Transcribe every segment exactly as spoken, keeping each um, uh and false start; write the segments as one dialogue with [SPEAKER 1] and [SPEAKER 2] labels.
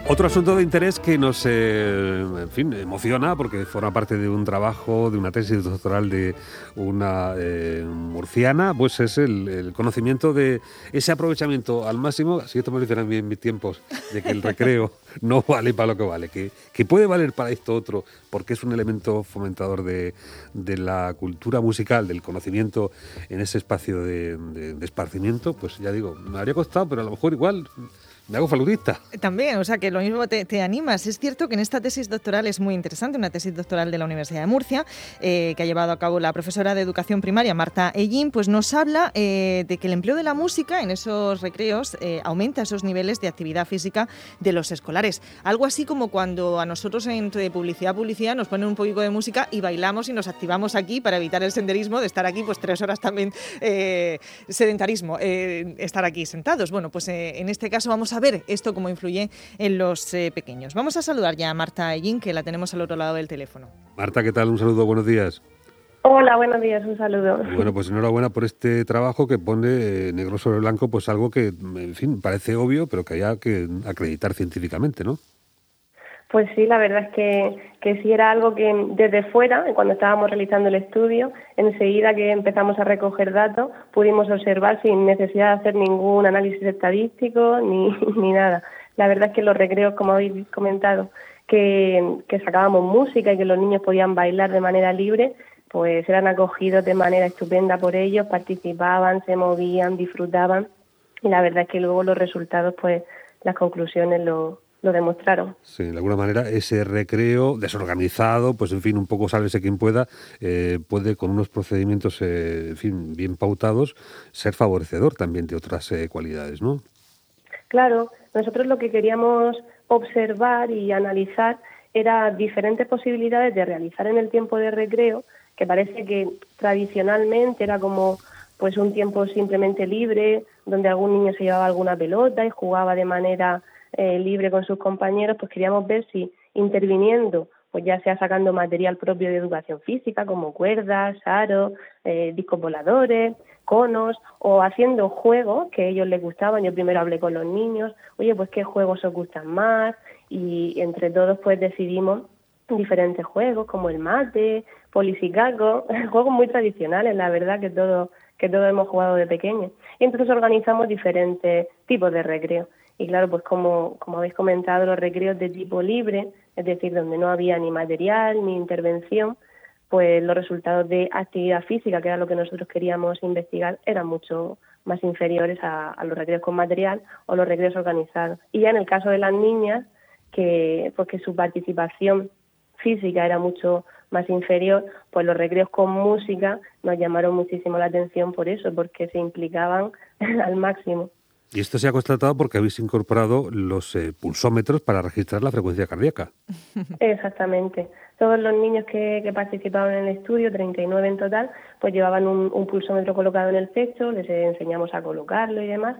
[SPEAKER 1] Otro asunto de interés que nos eh, en fin, emociona porque forma parte de un trabajo, de una tesis doctoral de una eh, murciana, pues es el, el conocimiento de ese aprovechamiento al máximo, así esto me lo dicen a mí en mis tiempos, de que el recreo no vale para lo que vale, que, que puede valer para esto otro, porque es un elemento fomentador de, de la cultura musical, del conocimiento en ese espacio de, de, de esparcimiento. Pues ya digo, me habría costado, pero a lo mejor igual me hago faludista.
[SPEAKER 2] También, o sea, que lo mismo te, te animas. Es cierto que en esta tesis doctoral es muy interesante, una tesis doctoral de la Universidad de Murcia, eh, que ha llevado a cabo la profesora de Educación Primaria, Marta Ellín, pues nos habla eh, de que el empleo de la música en esos recreos eh, aumenta esos niveles de actividad física de los escolares. Algo así como cuando a nosotros entre publicidad a publicidad nos ponen un poquito de música y bailamos y nos activamos aquí para evitar el senderismo de estar aquí pues tres horas también eh, sedentarismo, eh, estar aquí sentados. Bueno, pues eh, en este caso vamos a a ver esto cómo influye en los eh, pequeños. Vamos a saludar ya a Marta Ellín, que la tenemos al otro lado del teléfono.
[SPEAKER 1] Marta, ¿qué tal? Un saludo, buenos días.
[SPEAKER 3] Hola, buenos días, un saludo.
[SPEAKER 1] Bueno, pues enhorabuena por este trabajo que pone eh, negro sobre blanco, pues algo que, en fin, parece obvio, pero que haya que acreditar científicamente, ¿no?
[SPEAKER 3] Pues sí, la verdad es que, que sí era algo que desde fuera, cuando estábamos realizando el estudio, enseguida que empezamos a recoger datos, pudimos observar sin necesidad de hacer ningún análisis estadístico ni, ni nada. La verdad es que los recreos, como habéis comentado, que, que sacábamos música y que los niños podían bailar de manera libre, pues eran acogidos de manera estupenda por ellos, participaban, se movían, disfrutaban, y la verdad es que luego los resultados, pues las conclusiones lo lo demostraron.
[SPEAKER 1] Sí, de alguna manera ese recreo desorganizado, pues en fin, un poco sálvese quien pueda, eh, puede con unos procedimientos, eh, en fin, bien pautados, ser favorecedor también de otras eh, cualidades, ¿no?
[SPEAKER 3] Claro, nosotros lo que queríamos observar y analizar era diferentes posibilidades de realizar en el tiempo de recreo, que parece que tradicionalmente era como pues un tiempo simplemente libre, donde algún niño se llevaba alguna pelota y jugaba de manera Eh, libre con sus compañeros. Pues queríamos ver si interviniendo, pues ya sea sacando material propio de educación física como cuerdas, aros, eh, discos voladores, conos, o haciendo juegos que a ellos les gustaban. Yo primero hablé con los niños, oye, pues qué juegos os gustan más, y entre todos pues decidimos diferentes juegos como el mate, polisicaco, juegos muy tradicionales, la verdad que todos que todos hemos jugado de pequeños. Y entonces organizamos diferentes tipos de recreo. Y claro, pues como, como habéis comentado, los recreos de tipo libre, es decir, donde no había ni material ni intervención, pues los resultados de actividad física, que era lo que nosotros queríamos investigar, eran mucho más inferiores a, a los recreos con material o los recreos organizados. Y ya en el caso de las niñas, que, pues que su participación física era mucho más inferior, pues los recreos con música nos llamaron muchísimo la atención por eso, porque se implicaban al máximo.
[SPEAKER 1] Y esto se ha constatado porque habéis incorporado los eh, pulsómetros para registrar la frecuencia cardíaca.
[SPEAKER 3] Exactamente. Todos los niños que, que participaban en el estudio, treinta y nueve en total, pues llevaban un, un pulsómetro colocado en el pecho, les enseñamos a colocarlo y demás,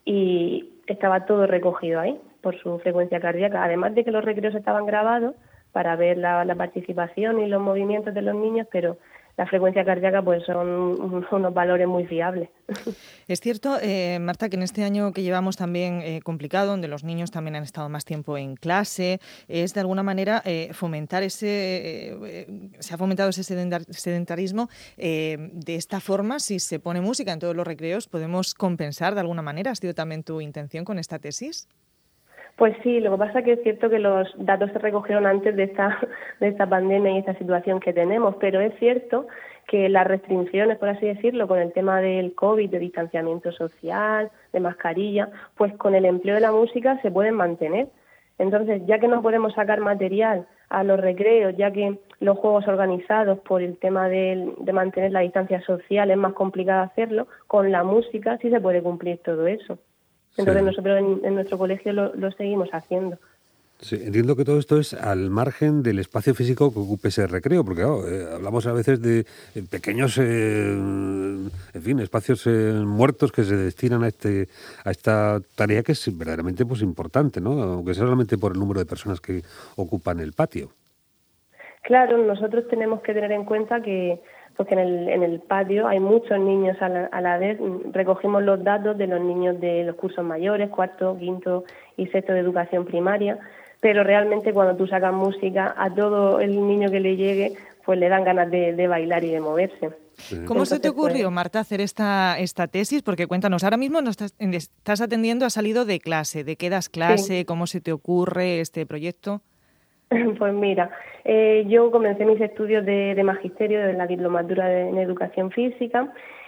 [SPEAKER 3] y estaba todo recogido ahí por su frecuencia cardíaca, además de que los recreos estaban grabados para ver la, la participación y los movimientos de los niños, pero la frecuencia cardíaca pues son unos valores muy fiables.
[SPEAKER 2] Es cierto, eh, Marta, que en este año que llevamos también eh, complicado, donde los niños también han estado más tiempo en clase, es de alguna manera eh, fomentar ese, eh, se ha fomentado ese sedentarismo. Eh, de esta forma, si se pone música en todos los recreos, ¿podemos compensar de alguna manera? ¿Ha sido también tu intención con esta tesis?
[SPEAKER 3] Pues sí, lo que pasa es que es cierto que los datos se recogieron antes de esta de esta pandemia y esta situación que tenemos, pero es cierto que las restricciones, por así decirlo, con el tema del COVID, de distanciamiento social, de mascarilla, pues con el empleo de la música se pueden mantener. Entonces, ya que no podemos sacar material a los recreos, ya que los juegos organizados por el tema de, de mantener la distancia social es más complicado hacerlo, con la música sí se puede cumplir todo eso. Entonces sí. Nosotros en, en nuestro colegio lo, lo seguimos haciendo.
[SPEAKER 1] Sí, entiendo que todo esto es al margen del espacio físico que ocupe ese recreo, porque claro, eh, hablamos a veces de eh, pequeños, eh, en fin, espacios eh, muertos que se destinan a este a esta tarea que es verdaderamente pues importante, ¿no? Aunque sea solamente por el número de personas que ocupan el patio.
[SPEAKER 3] Claro, nosotros tenemos que tener en cuenta que porque en el, en el patio hay muchos niños a la, a la vez. Recogimos los datos de los niños de los cursos mayores, cuarto, quinto y sexto de educación primaria, pero realmente cuando tú sacas música, a todo el niño que le llegue, pues le dan ganas de, de bailar y de moverse.
[SPEAKER 2] Sí. ¿Cómo Entonces, se te ocurrió, pues, Marta, hacer esta, esta tesis? Porque cuéntanos, ahora mismo nos estás, estás atendiendo, has salido de clase. ¿De qué das clase? Sí. ¿Cómo se te ocurre este proyecto?
[SPEAKER 3] Pues mira, eh, yo comencé mis estudios de, de magisterio de la diplomatura de, en educación física.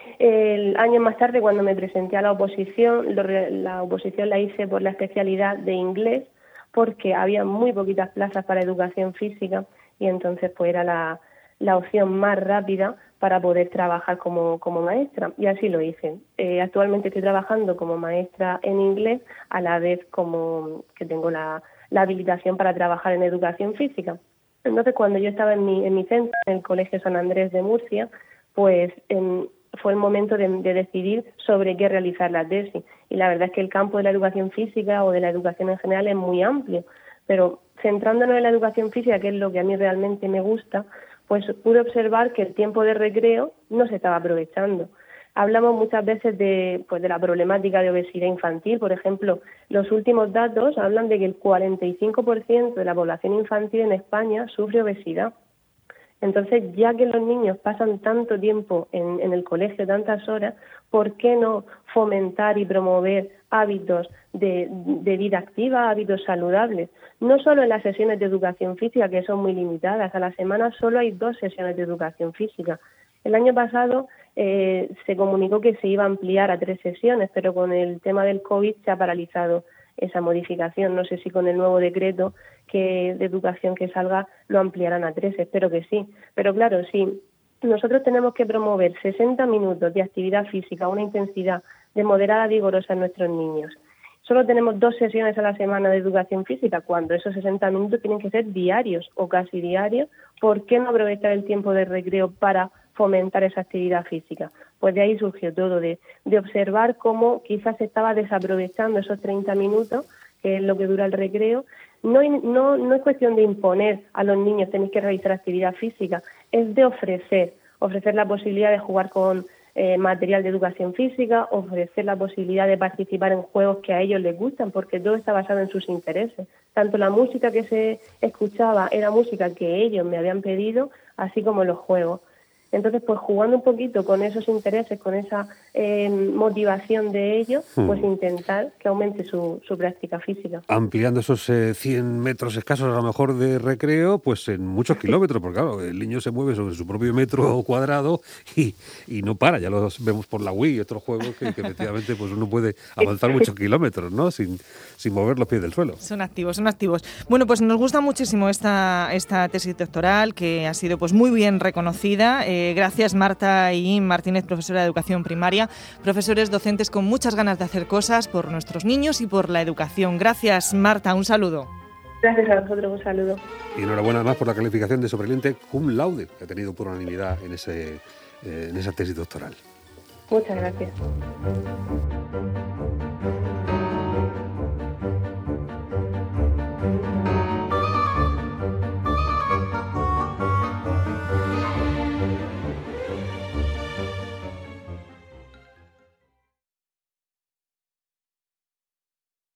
[SPEAKER 3] El año más tarde, cuando me presenté a la oposición, lo, la oposición la hice por la especialidad de inglés, porque había muy poquitas plazas para educación física y entonces pues era la, la opción más rápida para poder trabajar como, como maestra, y así lo hice. Eh, actualmente estoy trabajando como maestra en inglés, a la vez como que tengo la, la habilitación para trabajar en educación física. Entonces, cuando yo estaba en mi, en mi centro, en el Colegio San Andrés de Murcia, pues en, fue el momento de, de decidir sobre qué realizar la tesis. Y la verdad es que el campo de la educación física o de la educación en general es muy amplio, pero centrándonos en la educación física, que es lo que a mí realmente me gusta, pues pude observar que el tiempo de recreo no se estaba aprovechando. Hablamos muchas veces de, pues, de la problemática de obesidad infantil. Por ejemplo, los últimos datos hablan de que el cuarenta y cinco por ciento de la población infantil en España sufre obesidad. Entonces, ya que los niños pasan tanto tiempo en, en el colegio, tantas horas, ¿por qué no fomentar y promover hábitos de, de vida activa, hábitos saludables? No solo en las sesiones de educación física, que son muy limitadas. A la semana solo hay dos sesiones de educación física. El año pasado eh, se comunicó que se iba a ampliar a tres sesiones, pero con el tema del COVID se ha paralizado esa modificación. No sé si con el nuevo decreto que de educación que salga lo ampliarán a tres, espero que sí. Pero claro, sí, nosotros tenemos que promover sesenta minutos de actividad física a una intensidad de moderada vigorosa en nuestros niños. Solo tenemos dos sesiones a la semana de educación física, cuando esos sesenta minutos tienen que ser diarios o casi diarios. ¿Por qué no aprovechar el tiempo de recreo para fomentar esa actividad física? Pues de ahí surgió todo, de, de observar cómo quizás se estaba desaprovechando esos treinta minutos, que es lo que dura el recreo. No, no, no es cuestión de imponer a los niños tenéis que realizar actividad física, es de ofrecer, ofrecer la posibilidad de jugar con eh, material de educación física, ofrecer la posibilidad de participar en juegos que a ellos les gustan, porque todo está basado en sus intereses. Tanto la música que se escuchaba era música que ellos me habían pedido, así como los juegos. Entonces, pues jugando un poquito con esos intereses, con esa eh, motivación de ellos, pues hmm. intentar que aumente su, su práctica física.
[SPEAKER 1] Ampliando esos eh, cien metros escasos a lo mejor de recreo, pues en muchos kilómetros, porque claro, el niño se mueve sobre su propio metro cuadrado y, y no para. Ya los vemos por la Wii y otros juegos que, que efectivamente pues uno puede avanzar muchos kilómetros, ¿no? Sin, sin mover los pies del suelo.
[SPEAKER 2] Son activos, son activos. Bueno, pues nos gusta muchísimo esta, esta tesis doctoral, que ha sido pues muy bien reconocida. Eh, Gracias, Marta y Martínez, profesora de educación primaria, profesores docentes con muchas ganas de hacer cosas por nuestros niños y por la educación. Gracias, Marta, un saludo.
[SPEAKER 3] Gracias a vosotros, un saludo.
[SPEAKER 1] Y enhorabuena además por la calificación de sobresaliente cum laude, que ha tenido por unanimidad en, ese, eh, en esa tesis doctoral.
[SPEAKER 3] Muchas gracias.